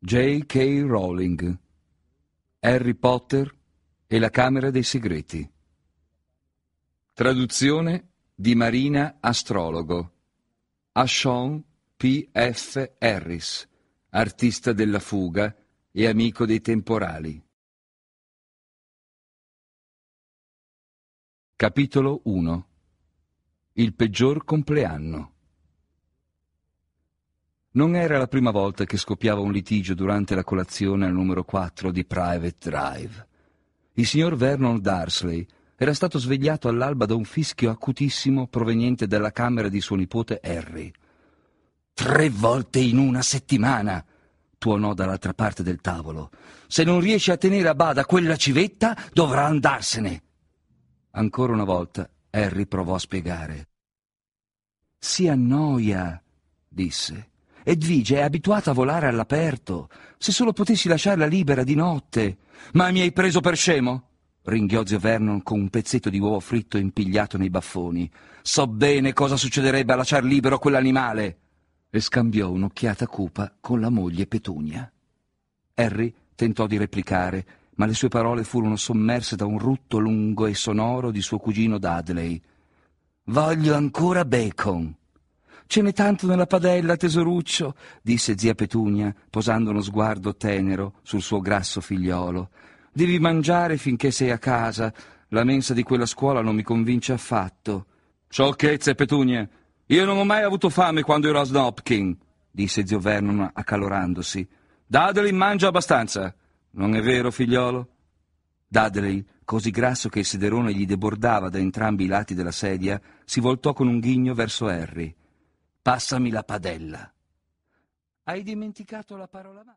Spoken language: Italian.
J.K. Rowling, Harry Potter e la Camera dei Segreti. Traduzione di Marina Astrologo. A Sean P. F. Harris, artista della fuga e amico dei temporali. Capitolo 1. Il peggior compleanno. Non era la prima volta che scoppiava un litigio durante la colazione al numero 4 di Private Drive. Il signor Vernon Dursley era stato svegliato all'alba da un fischio acutissimo proveniente dalla camera di suo nipote Harry. 3 volte in una settimana! Tuonò dall'altra parte del tavolo. Se non riesce a tenere a bada quella civetta, dovrà andarsene! Ancora una volta Harry provò a spiegare. Si annoia, disse. Edvige è abituata a volare all'aperto. Se solo potessi lasciarla libera di notte. Ma mi hai preso per scemo? Ringhiò zio Vernon con un pezzetto di uovo fritto impigliato nei baffoni. So bene cosa succederebbe a lasciar libero quell'animale. E scambiò un'occhiata cupa con la moglie Petunia. Harry tentò di replicare, ma le sue parole furono sommerse da un rutto lungo e sonoro di suo cugino Dudley. Voglio ancora bacon. Ce n'è tanto nella padella, tesoruccio, disse zia Petunia, posando uno sguardo tenero sul suo grasso figliolo. Devi mangiare finché sei a casa. La mensa di quella scuola non mi convince affatto. Sciocchezze, Petunia. Io non ho mai avuto fame quando ero a Snopkin, disse zio Vernon accalorandosi. Dudley mangia abbastanza. Non è vero, figliolo? Dudley, così grasso che il sederone gli debordava da entrambi i lati della sedia, si voltò con un ghigno verso Harry. Passami la padella. Hai dimenticato la parola